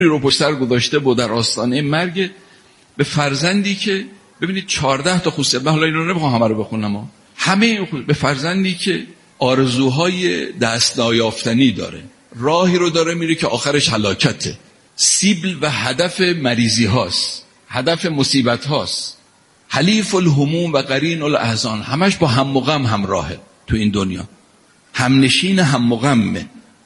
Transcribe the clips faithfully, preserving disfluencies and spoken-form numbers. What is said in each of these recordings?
رو پشت سر گذاشته بود در آستانه مرگ به فرزندی که ببینید چهارده تا خصوصیت، من حالا این رو نمیخوام همه رو بخونم ها. همه به فرزندی که آرزوهای دست نیافتنی داره، راهی رو داره میره که آخرش هلاکته، سیبل و هدف مریضی هاست، هدف مصیبت هاست، حلیف الهموم و قرین الاحزان، همش با هم و غم همراهه تو این دنیا، همنشین هم و غمه،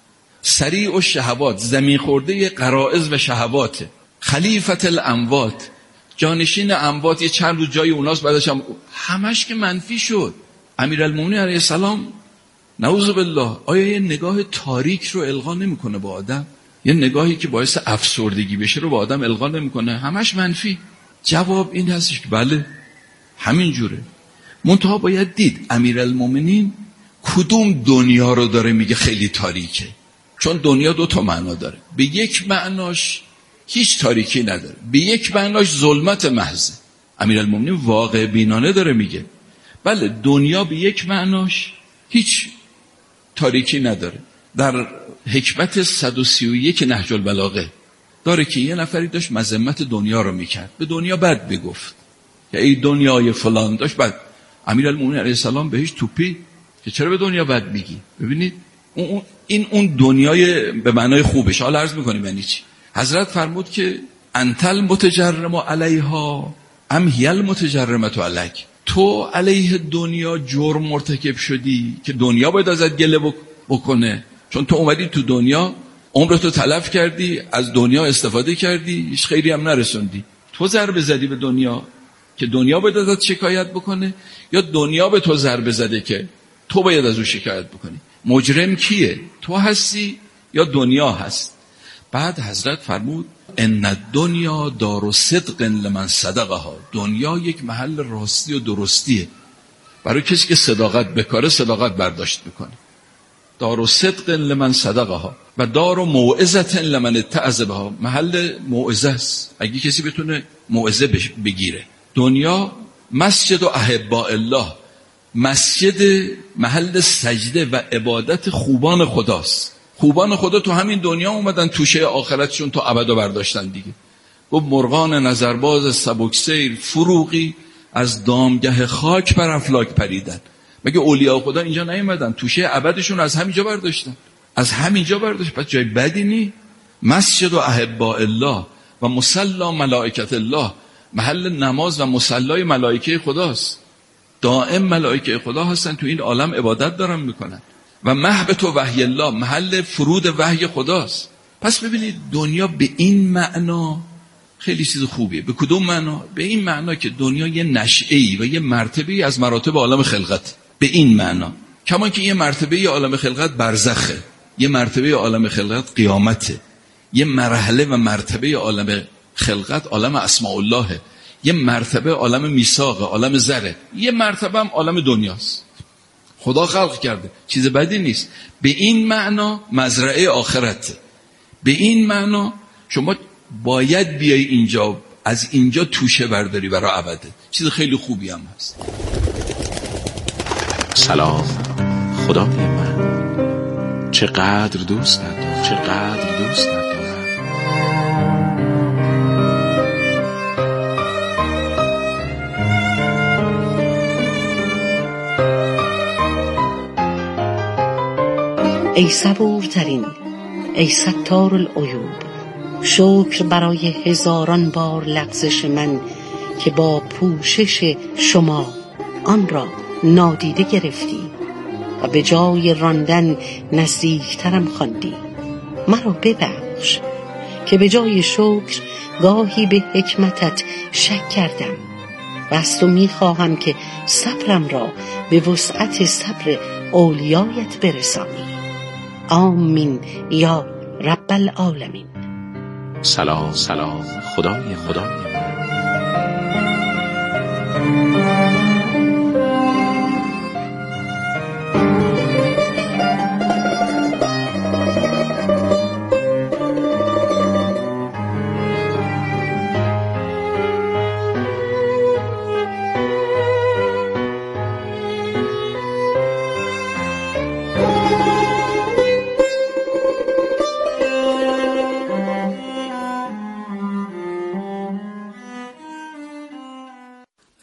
سریع الشهوات، زمین خورده غرائز و شهواته، خلیفت الاموات، جانشین اموات، یه چند روز جای اوناست بعدش هم همش که منفی شد. امیرالمومنین علیه السلام نعوذ بالله آیا یه نگاه تاریک رو القا نمیکنه با آدم؟ یه نگاهی که باعث افسردگی بشه رو با آدم القا نمیکنه؟ همش منفی. جواب این هستش که بله همین جوره. منتها باید دید امیرالمومنین کدوم دنیا رو داره میگه خیلی تاریکه، چون دنیا دو تا معنا داره. به یک معناش هیچ تاریکی نداره، به یک معناش ظلمت محض. امیرالمومنین واقع بینانه داره میگه بله دنیا به یک معناش هیچ تاریکی نداره. در حکمت صد و سی و یک نهج البلاغه داره که یه نفری داشت مذمت دنیا رو میکرد، به دنیا بد بگفت که ای دنیای فلان، داشت بد. امیرالمومنین علیه السلام بهش توپی که چرا به دنیا بد میگی؟ ببینید اون این اون دنیای به معنای خوبش. حالا عرض میکنیم یعنی چی. حضرت فرمود که انتل متجرم علیها ام هی المتجرمه علیک، تو علیه دنیا جرم مرتکب شدی که دنیا باید ازت گله بکنه، چون تو اومدی تو دنیا عمرتو تلف کردی، از دنیا استفاده کردی، هیچ خیری هم نرسوندی. تو ضربه زدی به دنیا که دنیا باید ازت شکایت بکنه، یا دنیا به تو ضربه زده که تو باید از او شکایت بکنی؟ مجرم کیه؟ تو هستی یا دنیا هست؟ بعد حضرت فرمود ان الدنیا دار صدق لمن صدقها، دنیا یک محل راستی و درستیه برای کسی که صداقت بکاره، صداقت برداشت میکنه. دار صدق لمن صدقها و دار موعظه لمن اتعظ بها، محل موعظه است اگه کسی بتونه موعظه بگیره. دنیا مسجد و احباء الله، مسجد محل سجده و عبادت خوبان خداست. خوبان خدا تو همین دنیا اومدن توشه آخرتشون تا ابد برداشتن دیگه. گفت مرغان نظرباز سبکسیر فروغی از دامگه خاک بر افلاک پریدن. مگه اولیاء خدا اینجا نیومدن توشه ابدشون از همینجا برداشتن؟ از همینجا برداشت. پس جای بدی نی. مسجد و احباء الله و مصلا ملائکت الله، محل نماز و مصلای ملائکه خداست. دائم ملائکه خدا هستن تو این عالم عبادت دارن میکنن. و محبت و وحی الله، محل فرود وحی خداست. پس ببینید دنیا به این معنا خیلی چیز خوبیه. به کدوم معنا؟ به این معنا که دنیا یه نشئه‌ای و یه مرتبه‌ای از مراتب عالم خلقت. به این معنا، کما که یه مرتبه عالم خلقت برزخه، یه مرتبه عالم خلقت قیامته، یه مرحله و مرتبه عالم خلقت عالم اسماء الله، یه مرتبه عالم میثاق، عالم ذره، یه مرتبه هم عالم دنیاست. خدا خلق کرده، چیز بدی نیست. به این معنا مزرعه آخرته. به این معنا شما باید بیای اینجا، از اینجا توشه برداری برای ابده. چیز خیلی خوبی هم هست. سلام خدای من، چقدر دوست ندارم، چقدر دوست ندارم. ای صبورترین، ای ستار العیوب، شکر برای هزاران بار لغزش من که با پوشش شما آن را نادیده گرفتی و به جای راندن نزدیکترم خواندی. مرا ببخش که به جای شکر گاهی به حکمتت شک کردم و از تو میخواهم که صبرم را به وسعت صبر اولیایت برسانی. آمین یا رب العالمین. سلام سلام خدای خدای من.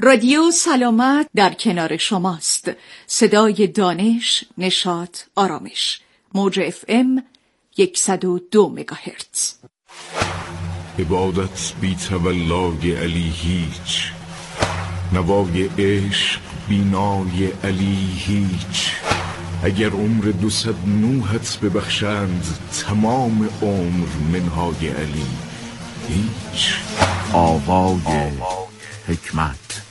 رادیو سلامت در کنار شماست. صدای دانش، نشاط، آرامش. موج اف ام صد و دو مگاهرتز. عبادت بی تولای علی هیچ، نوای عشق بینای علی هیچ. اگر عمر دوصد نوحت ببخشند، تمام عمر منهای علی هیچ. آوای حکمت.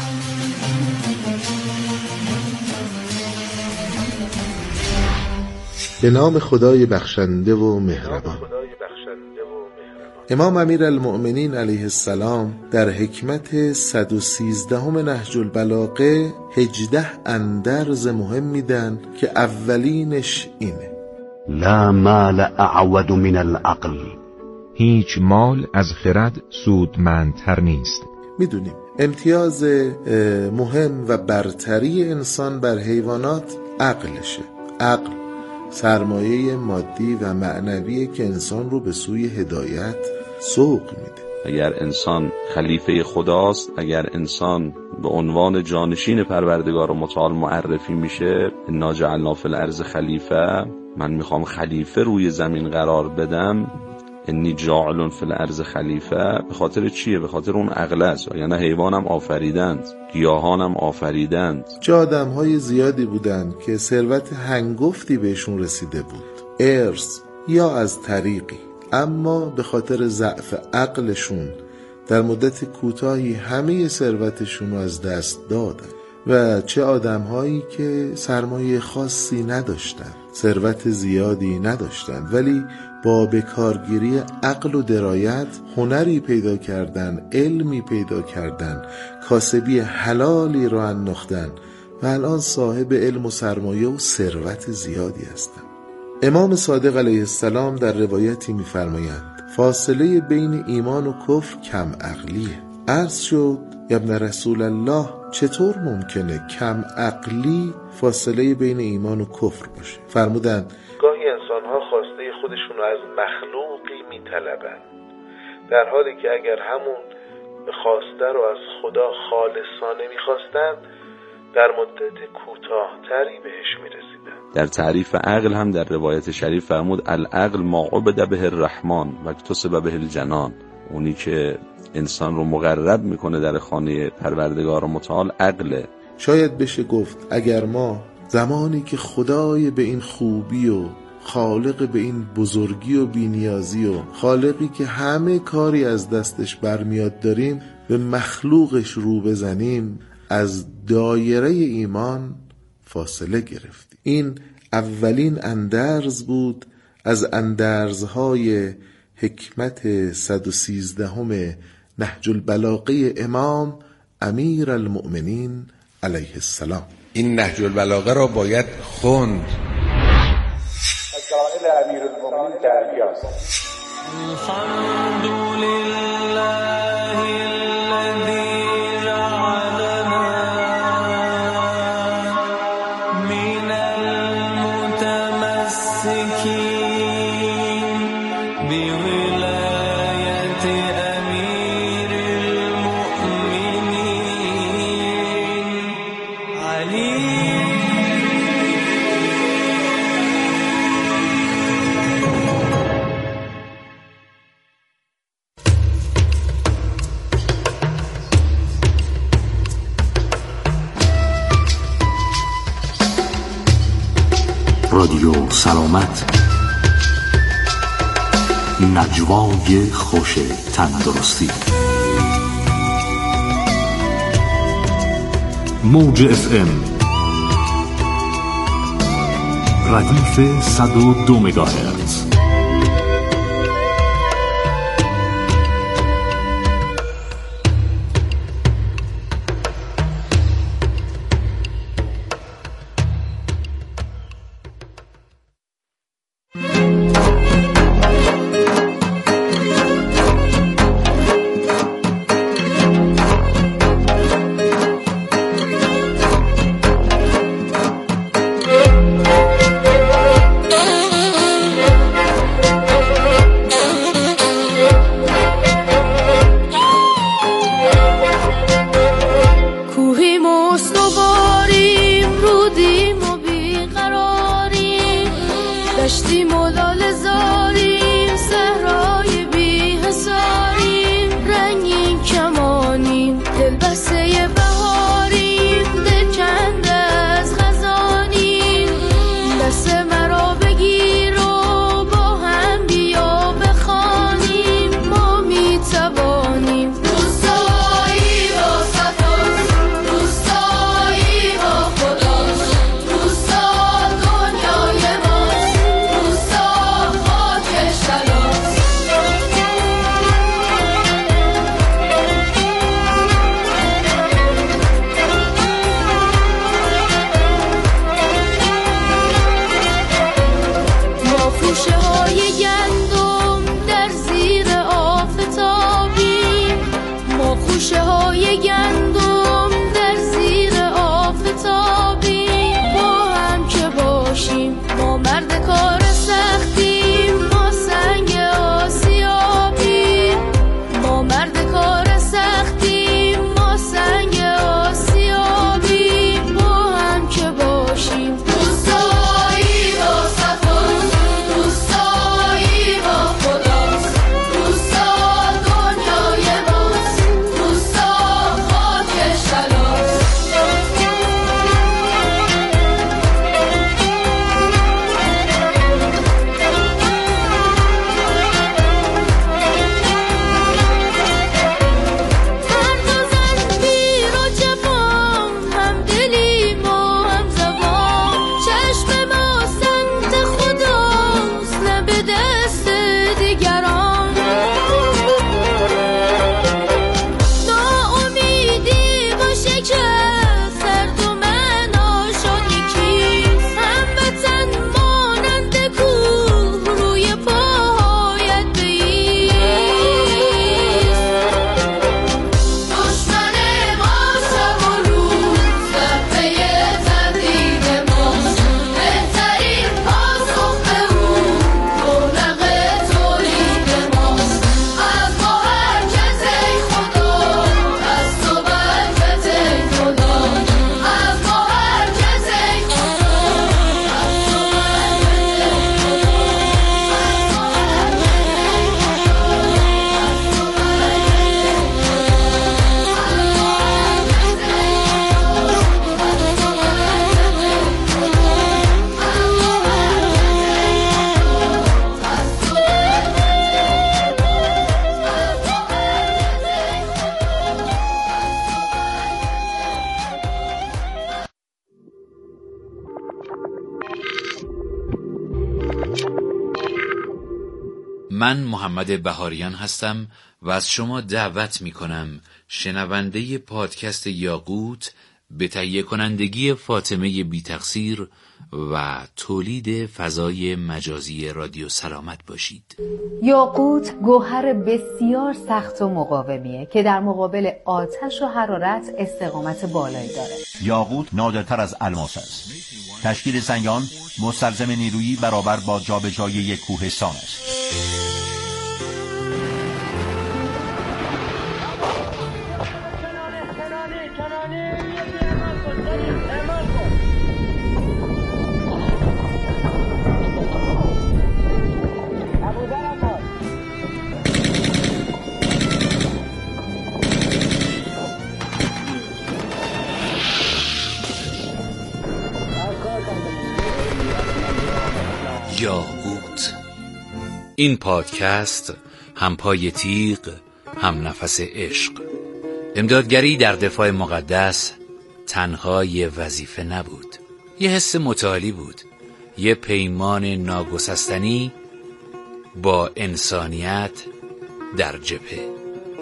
به نام خدای بخشنده و مهربان. امام امیرالمؤمنین علیه السلام در حکمت صد و سیزدهم نهج البلاغه هجده اندرز مهم میدن که اولینش اینه: لا مال اعود من العقل. هیچ مال از خرد سودمندتر نیست. میدونیم امتیاز مهم و برتری انسان بر حیوانات عقلشه. عقل سرمایه مادی و معنوی که انسان رو به سوی هدایت سوق میده. اگر انسان خلیفه خداست، اگر انسان به عنوان جانشین پروردگار متعال معرفی میشه، انا جعلنا فی الارض خلیفه، من میخوام خلیفه روی زمین قرار بدم، انی جاعل فی الارض خلیفه، به خاطر چیه؟ به خاطر اون عقل است. یعنی حیوانم آفریدند، گیاهانم آفریدند. چه آدم‌های زیادی بودند که ثروت هنگفتی بهشون رسیده بود، ارث یا از طریقی، اما به خاطر ضعف عقلشون در مدت کوتاهی همه ثروتشون رو از دست دادن. و چه آدم‌هایی که سرمایه خاصی نداشتن، ثروت زیادی نداشتن، ولی با بکارگیری عقل و درایت هنری پیدا کردن، علمی پیدا کردن، کاسبی حلالی را انداختن و الان صاحب علم و سرمایه و ثروت زیادی هستند. امام صادق علیه السلام در روایتی می‌فرمایند فاصله بین ایمان و کفر کم عقلیه. عرض شد یا ابن رسول الله، چطور ممکنه کم عقلی فاصله بین ایمان و کفر باشه؟ فرمودند گاهی انسان‌ها خواسته خودشونو از مخلوقی میطلبن، در حالی که اگر همون خواسته رو از خدا خالصانه میخواستن، در مدت کوتاه‌تری بهش میرسیدن. در تعریف عقل هم در روایت شریف فرمود العقل ما عبد به الرحمن و اکتسب به الجنان. اونی که انسان رو مقرب میکنه در خانه پروردگار متعال عقله. شاید بشه گفت اگر ما زمانی که خدای به این خوبی و خالق به این بزرگی و بینیازی و خالقی که همه کاری از دستش برمیاد داریم، به مخلوقش رو بزنیم، از دایره ایمان فاصله گرفتیم. این اولین اندرز بود از اندرزهای حکمت صد و سیزدهم نهج البلاغه امام امیرالمؤمنین علیه السلام. این نهج البلاغه را باید خوند. مسائل امیرالمؤمنین درجاست. رادیو سلامت، نجوای خوش تندرستی. موج اف ام ردیف صد و دو مگاهرتز. گندم در زیر آفتابی، با هم که باشیم ما مرد کار سختیم، ما سنگ آسیابی، ما مرد کار سختیم، ما سنگ آسیابی، با هم که باشیم دوستایی با صفاست، دوستایی با خداست، دوستا دنیای ماست، دوستا خاک شلاست. مرد و زن، پیر و جوان، هم دلیم و هم زبان، چشم ما سمت خداست نه به دست دیگران. ناامیدی و شکست هر دو معناشان یکیست، هموطن مانند کوه روی پاهایت بایست. دشمن ما شب و روز در پی تهدید ماست، بهترین پاسخ به او رونق تولید ماست. از ما برکت ای خدا، از تو برکت ای خدا، از ما برکت ای خدا، از تو من محمد بهاریان هستم و از شما دعوت می کنم شنونده پادکست یاقوت به تهیه کنندگی فاطمه بی تقصیر و تولید فضای مجازی رادیو سلامت باشید. یاقوت گوهر بسیار سخت و مقاومیه که در مقابل آتش و حرارت استقامت بالایی داره. یاقوت نادرتر از الماس است. تشکیل سنگان مستلزم نیرویی برابر با جابجایی یک کوهستان است. یاقوت. این پادکست هم پای تیغ هم نفس عشق. امدادگری در دفاع مقدس تنها یه وظیفه نبود، یه حس متعالی بود، یه پیمان ناگسستنی با انسانیت در جبهه.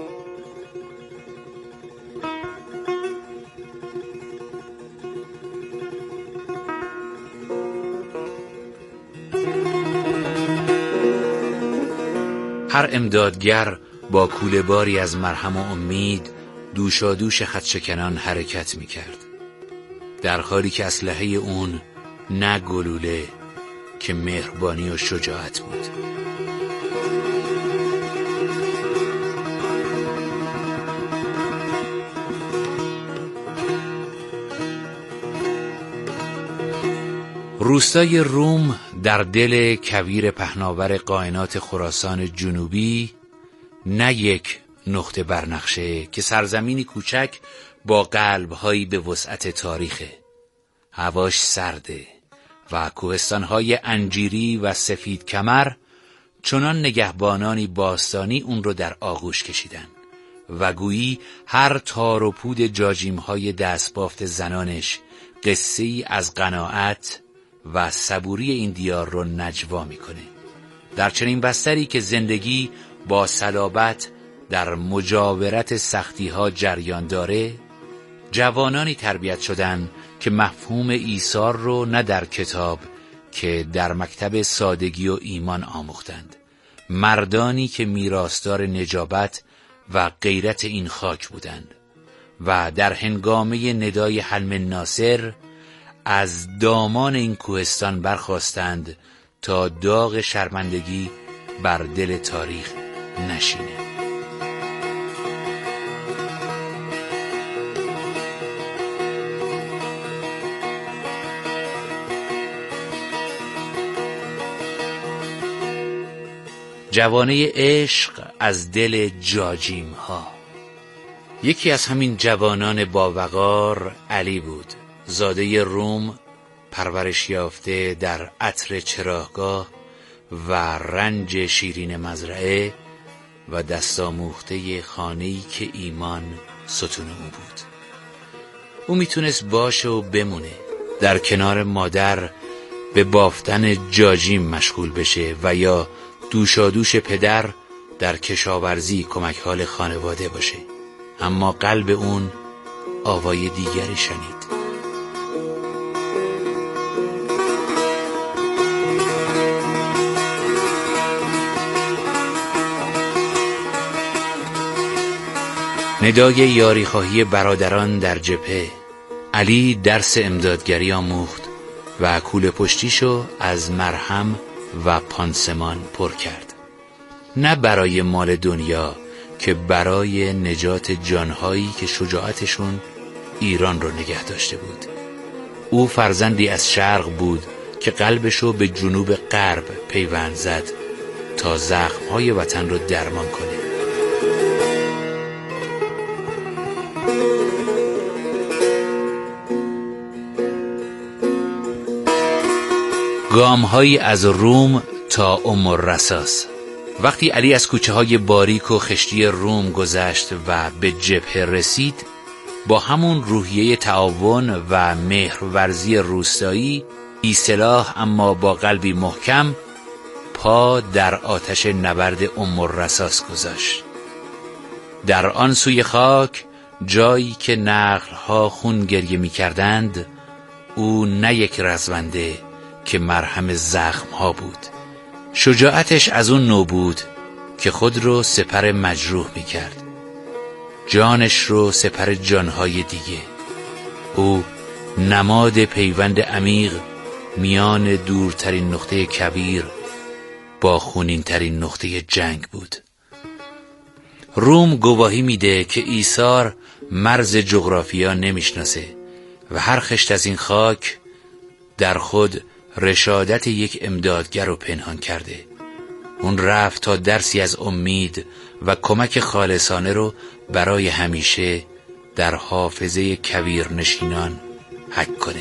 هر امدادگر با کوله باری از مرهم و امید دوشادوش خدشکنان حرکت می کرد، در حالی که اسلحه اون نه گلوله که مهربانی و شجاعت بود. روستای روم در دل کویر پهناور قائنات خراسان جنوبی نه یک نقطه برنقشه که سرزمینی کوچک با قلب‌هایی به وسعت تاریخه. هواش سرده و کوهستان‌های انجیری و سفید کمر چنان نگهبانانی باستانی اون رو در آغوش کشیدن و گویی هر تار و پود جاجیم‌های دستبافت زنانش قصه‌ای از قناعت و صبوری این دیار رو نجوا میکنه. در چنین بستری که زندگی با صلابت در مجاورت سختی‌ها جریان داره، جوانانی تربیت شدن که مفهوم ایثار رو نه در کتاب که در مکتب سادگی و ایمان آموختند. مردانی که میراثدار نجابت و غیرت این خاک بودند و در هنگامه ندای حلم ناصر از دامان این کوهستان برخاستند تا داغ شرمندگی بر دل تاریخ نشینه. جوانه عشق از دل جاجیم ها. یکی از همین جوانان باوقار علی بود، زاده روم، پرورش یافته در عطر چراگاه و رنج شیرین مزرعه و دستاموخته خانه‌ای که ایمان ستون او بود. او میتونست باشه و بمونه، در کنار مادر به بافتن جاجیم مشغول بشه و یا دوشادوش پدر در کشاورزی کمک حال خانواده باشه، اما قلب اون آوای دیگری شنید. ندای یاری خواهی برادران در جبهه. علی درس امدادگری آموخت و کوله پشتیشو از مرهم و پانسمان پر کرد، نه برای مال دنیا که برای نجات جانهایی که شجاعتشون ایران رو نگه داشته بود. او فرزندی از شرق بود که قلبشو به جنوب غرب پیوند زد تا زخمهای وطن رو درمان کنه. گام‌هایی از روم تا ام الرساس. وقتی علی از کوچه های باریک و خشتی روم گذشت و به جبهه رسید، با همون روحیه تعاون و مهرورزی روستایی، بی سلاح اما با قلبی محکم، پا در آتش نبرد ام الرساس گذاشت. در آن سوی خاک، جایی که نخل‌ها خون گریه می کردند، او نه یک رزمنده که مرهم زخم‌ها بود. شجاعتش از اون نوع بود که خود رو سپر مجروح می کرد، جانش رو سپر جانهای دیگه. او نماد پیوند عمیق میان دورترین نقطه کویر با خونین ترین نقطه جنگ بود. روم گواهی میده که ایثار مرز جغرافیا نمیشناسه و هر خشت از این خاک در خود رشادت یک امدادگر رو پنهان کرده. اون رفت تا درسی از امید و کمک خالصانه رو برای همیشه در حافظه کویر نشینان حک کنه.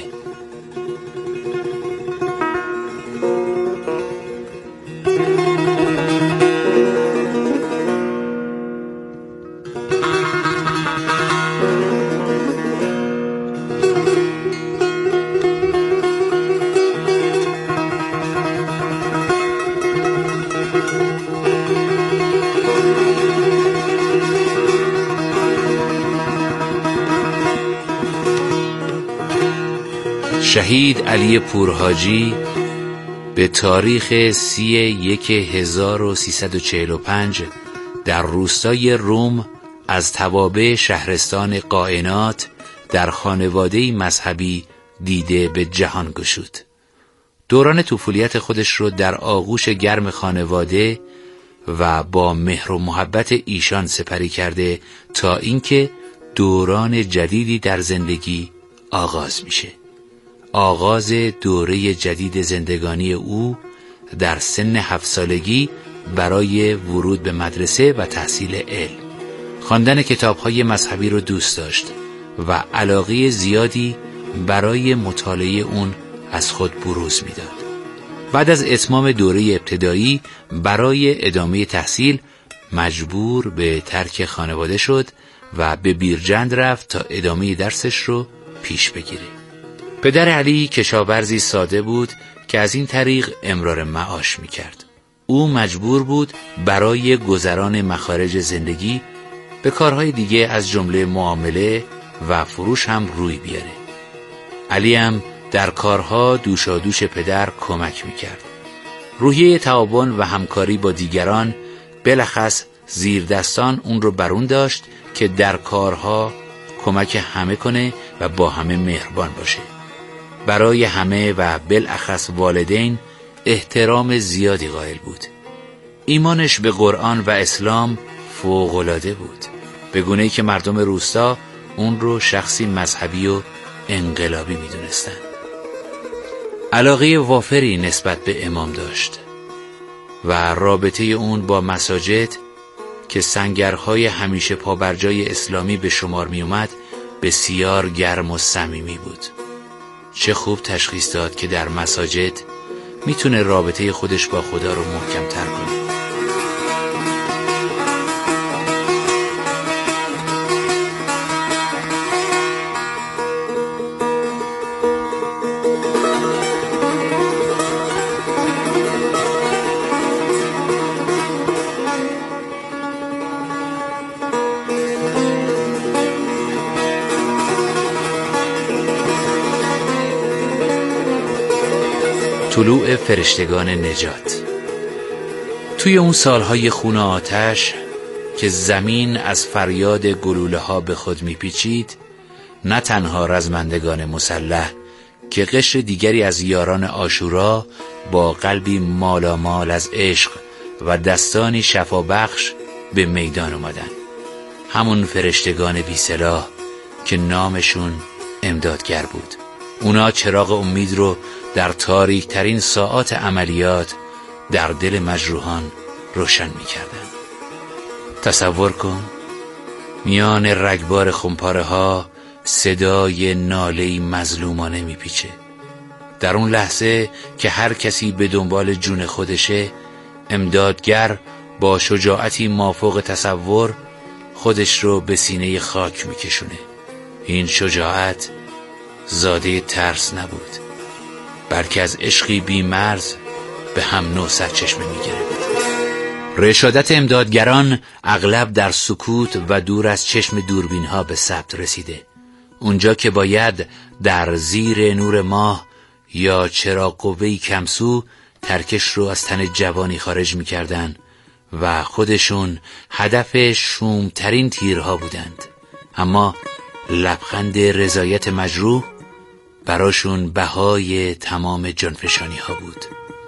شهید علی پورحاجی به تاریخ سی یک هزار و سیصد و چهل و پنج در روستای روم از توابع شهرستان قائنات در خانواده مذهبی دیده به جهان گشود. دوران طفولیت خودش رو در آغوش گرم خانواده و با مهر و محبت ایشان سپری کرده تا اینکه دوران جدیدی در زندگی آغاز میشه. آغاز دوره جدید زندگانی او در سن هفت سالگی برای ورود به مدرسه و تحصیل علم. خواندن کتاب‌های مذهبی رو دوست داشت و علاقه زیادی برای مطالعه اون از خود بروز میداد. بعد از اتمام دوره ابتدایی برای ادامه تحصیل مجبور به ترک خانواده شد و به بیرجند رفت تا ادامه درسش رو پیش بگیره. پدر علی کشاورزی ساده بود که از این طریق امرار معاش میکرد. او مجبور بود برای گذران مخارج زندگی به کارهای دیگه از جمله معامله و فروش هم روی بیاره. علی هم در کارها دوشادوش پدر کمک میکرد. روحیه تعاون و همکاری با دیگران بلخص زیر دستان اون رو برون داشت که در کارها کمک همه کنه و با همه مهربان باشه. برای همه و بالاخص والدین احترام زیادی قائل بود. ایمانش به قرآن و اسلام فوق‌العاده بود، به گونه‌ای که مردم روستا اون رو شخصی مذهبی و انقلابی می‌دونستن. علاقه وافری نسبت به امام داشت و رابطه اون با مساجد که سنگرهای همیشه پابرجای اسلامی به شمار می اومد بسیار گرم و صمیمی بود. چه خوب تشخیص داد که در مساجد میتونه رابطه خودش با خدا رو محکم تر کنه. طلوع فرشتگان نجات. توی اون سالهای خون آتش که زمین از فریاد گلوله ها به خود میپیچید، نه تنها رزمندگان مسلح که قشر دیگری از یاران عاشورا با قلبی مالامال از عشق و دستانی شفابخش به میدان اومدن. همون فرشتگان بی سلاح که نامشون امدادگر بود. اونا چراغ امید رو در تاریک ترین ساعات عملیات در دل مجروحان روشن می کردن. تصور کن میان رگبار خمپاره ها صدای ناله‌ای مظلومانه می پیچه. در اون لحظه که هر کسی به دنبال جون خودشه، امدادگر با شجاعتی مافوق تصور خودش رو به سینه خاک می کشونه. این شجاعت زاده ترس نبود، بلکه از عشقی بی‌مرز به هم نو سرچشمه می‌گرفت. رشادت امدادگران اغلب در سکوت و دور از چشم دوربین‌ها به ثبت رسیده. اونجا که باید در زیر نور ماه یا چراغ قوه‌ای کمسو ترکش رو از تن جوانی خارج می‌کردن و خودشون هدف شومترین تیرها بودند، اما لبخند رضایت مجروح براشون بهای تمام جانفشانی ها بود.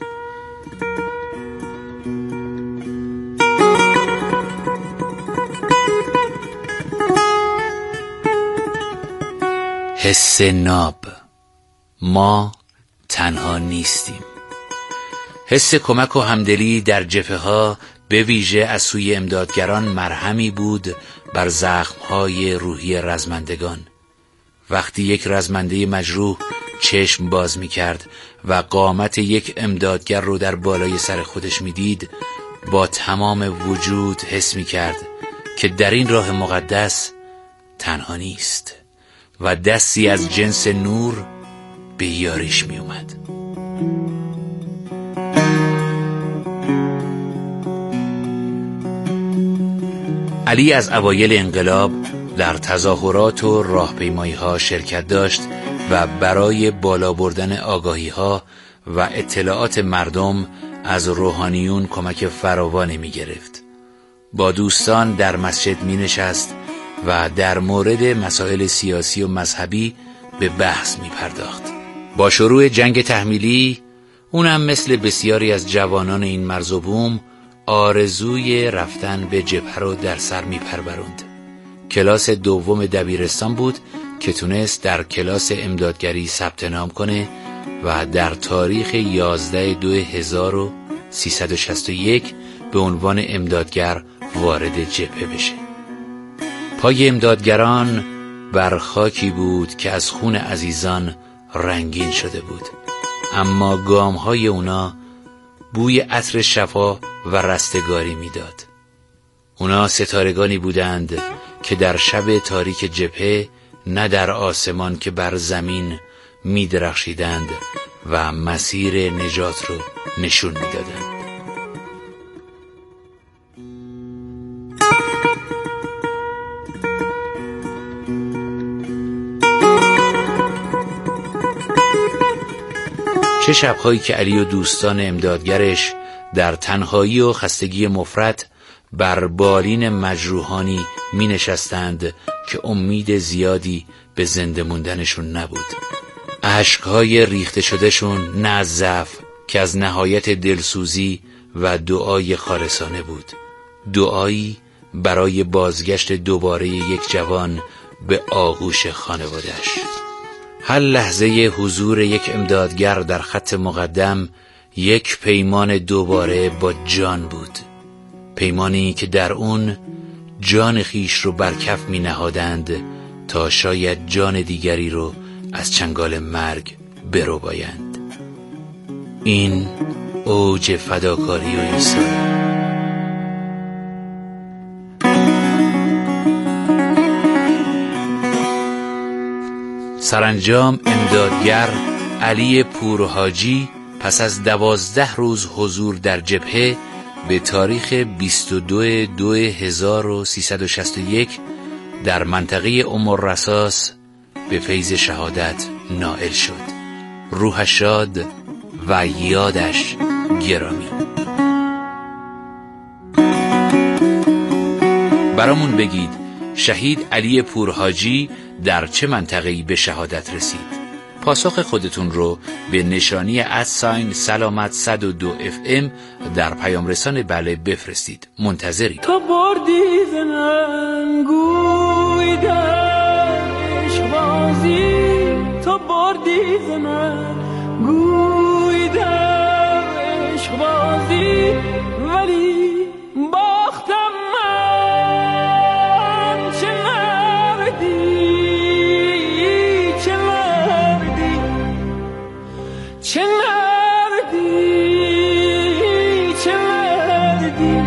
حس ناب، ما تنها نیستیم. حس کمک و همدلی در جبهه ها به ویژه از سوی امدادگران مرهمی بود بر زخم‌های روحی رزمندگان. وقتی یک رزمنده مجروح چشم باز می کرد و قامت یک امدادگر رو در بالای سر خودش می دید، با تمام وجود حس می کرد که در این راه مقدس تنها نیست و دستی از جنس نور به یاریش می اومد. علی از اوایل انقلاب در تظاهرات و راهپیمایی ها شرکت داشت و برای بالا بردن آگاهی ها و اطلاعات مردم از روحانیون کمک فراوانی می گرفت. با دوستان در مسجد می نشست و در مورد مسائل سیاسی و مذهبی به بحث می پرداخت. با شروع جنگ تحمیلی اونم مثل بسیاری از جوانان این مرز و بوم آرزوی رفتن به جبهه رو در سر می پروراند. کلاس دوم دبیرستان بود که تونست در کلاس امدادگری ثبت نام کنه و در تاریخ یازده دو هزار و سیصد و شصت و یک به عنوان امدادگر وارد جبهه بشه. پای امدادگران بر خاکی بود که از خون عزیزان رنگین شده بود، اما گام‌های اونا بوی عطر شفا و رستگاری میداد. اونا ستارگانی بودند که در شب تاریک جبهه نه در آسمان که بر زمین می درخشیدند و مسیر نجات رو نشون می دادند. چه شب‌هایی که علی و دوستان امدادگرش در تنهایی و خستگی مفرط بر بالین مجروحانی می نشستند که امید زیادی به زنده موندنشون نبود. اشکهای ریخته شدهشون نه از ضعف که از نهایت دلسوزی و دعای خالصانه بود. دعایی برای بازگشت دوباره یک جوان به آغوش خانواده‌اش. هر لحظه حضور یک امدادگر در خط مقدم یک پیمان دوباره با جان بود. پیمانی که در اون جان خیش رو بر کف می نهادند تا شاید جان دیگری رو از چنگال مرگ برو بایند. این اوج فداکاری و ایثار. سرانجام امدادگر علی پورحاجی پس از دوازده روز حضور در جبهه به تاریخ بیست و دو دو هزار و سیصد و شصت و یک در منطقه ام الرصاص به فیض شهادت نائل شد. روحش شاد و یادش گرامی. برامون بگید شهید علی پورحاجی در چه منطقه‌ای به شهادت رسید؟ پاسخ خودتون رو به نشانی ادساین سلامت صد و دو اف ام در پیام رسان بله بفرستید. منتظرید. تو بردی زنم گوی در عشقبازی، تو بردی زنم گوی در عشقبازی، ولی باختم من. چه مردی چه مردی چه مردی چه مردی.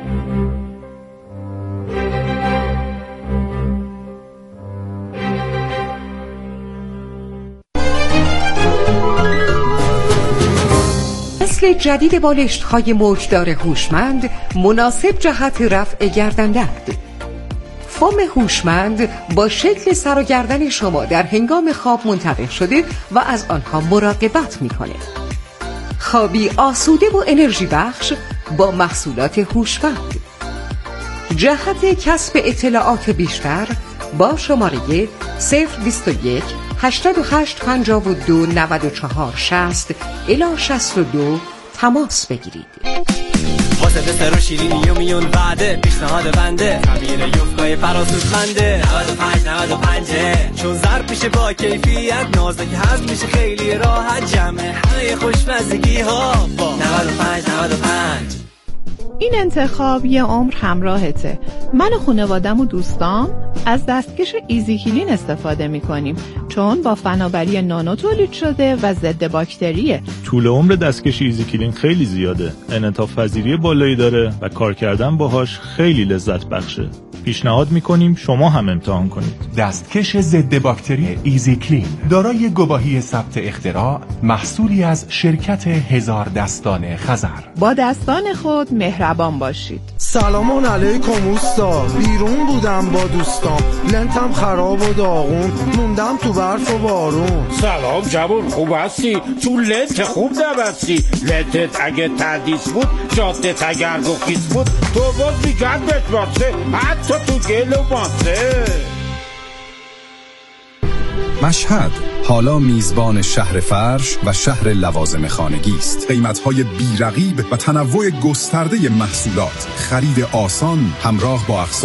نسل جدید بالشت‌های موجدار هوشمند مناسب جهت رفع گردن‌درد. فوم هوشمند با شکل سر و گردن شما در هنگام خواب منتبه شده و از آنها مراقبت می‌کنه. خوابی آسوده و انرژی بخش با محصولات هوشمند. جهت کسب اطلاعات بیشتر با شماره صفر بیست و یک هشتاد و هشت پنجاه و دو نود و چهار شصت الی شصت و دو تماس بگیرید. واسه دسر و شیرینی و میون وعده پیشنهاد بنده خمیر یوفقای فراسوز منده نود و پنج نود و پنج چون ضرب میشه با کیفیت نازک هضم میشه خیلی راحت جمع همه خوشمزگی ها با نود و پنج نود و پنج. این انتخاب یه عمر همراهته. من و خانوادم و دوستام از دستکش ایزیکلین استفاده میکنیم چون با فناوری نانو تولید شده و ضد باکتریه. طول عمر دستکش ایزیکلین خیلی زیاده، انعطاف پذیری بالایی داره و کار کردن باهاش خیلی لذت بخشه. پیشنهاد میکنیم شما هم امتحان کنید. دستکش ضد باکتری ایزیکلین دارای گواهی ثبت اختراع، محصولی از شرکت هزار دستان خزر. با دستان خود مهربان باشید. سلام علیکم اوستا، بیرون بودم با دوستام، لنتم خراب و داغون، موندم تو برف و بارون. سلام جوون، خوب هستی؟ تو لنت خوب نبستی. لنتت اگه تردیس بود، جادت اگر گفیز بود، تو باز میگن بتباسه، حتی تو گل و باسه. مشهد حالا میزبان شهر فرش و شهر لوازم خانگی است. قیمت‌های بی‌رقیب و تنوع گسترده محصولات، خرید آسان همراه با اقساط